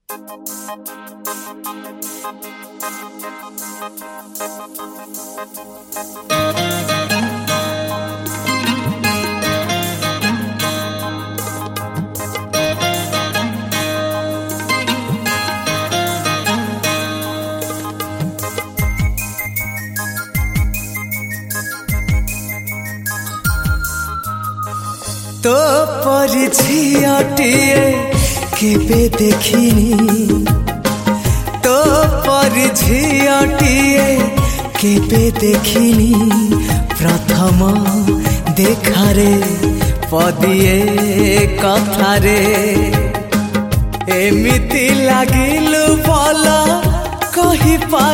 तो पर झियाटिए केबे देखिनी तो पर झियाटिए केबे देखिनी प्रथम देखारे पदिए कथारे एमिति लागिलु भला कहि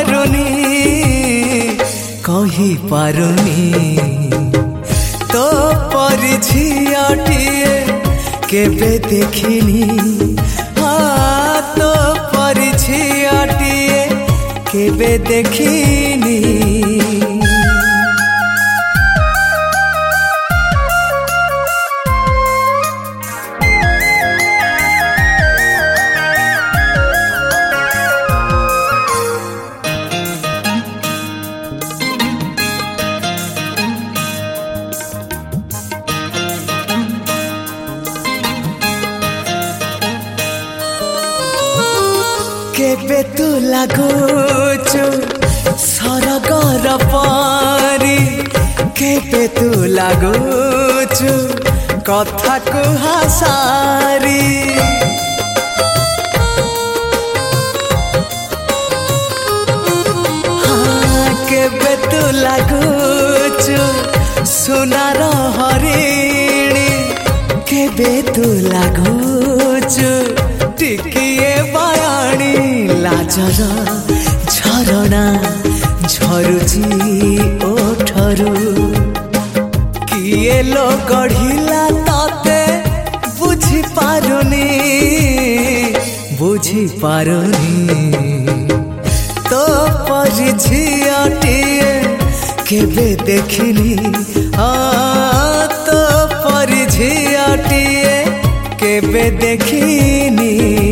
पारुनी तो पर झियाटिए केबे देखिनी तो पर झियाटिए केबे देखिनी केबे तू लागुचु सरगर पारी केबे तू लागुचु कथा कुहा सारी केबे तू लागुचु सुनार हरिणी केबे तू लागुचु टिकिए बायाणी लाजर झरणा झरुची ओठरू किए लो गढ़िला तते बुझी पारुनी तो पर झियाटिए केबे देखिनी तो पर झियाटिए केबे देखिनी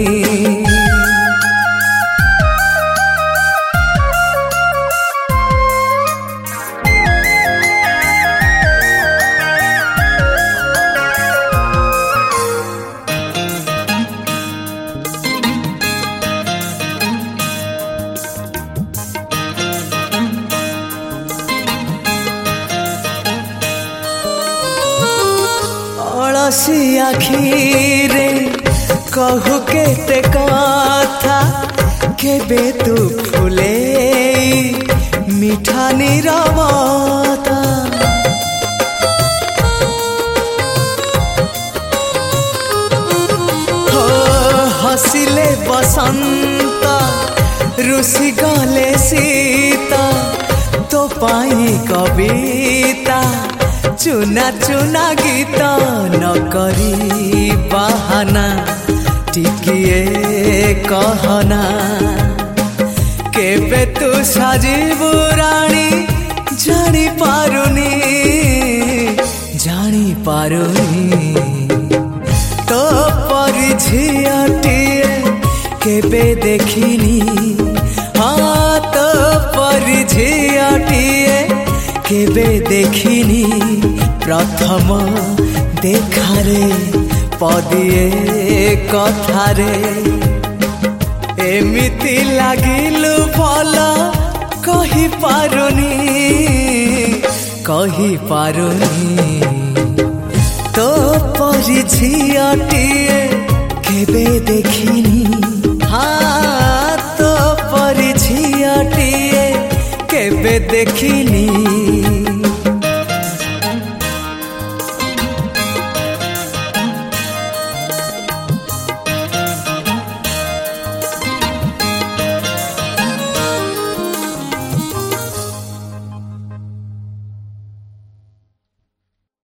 अलसी आखिरे कहू केते कथा केबे तू फुले मिठा निरवता हो हसिले बसंत रुसी गले सीता तो पाई कविता चुना चुना गीत न करी बहाना टिकिए कहना केबे तू साजिबु रानी जानी पारुनी तो पर झियाटिए केबे देखिनी तो पर झियाटिए केबे देखिनी प्रथम देखारे पदिए कथारे एमिति लागिलु भला कहि पारुनी तो पर झियाटिए केबे देखिनी तो पर झियाटिए केबे देखिनी।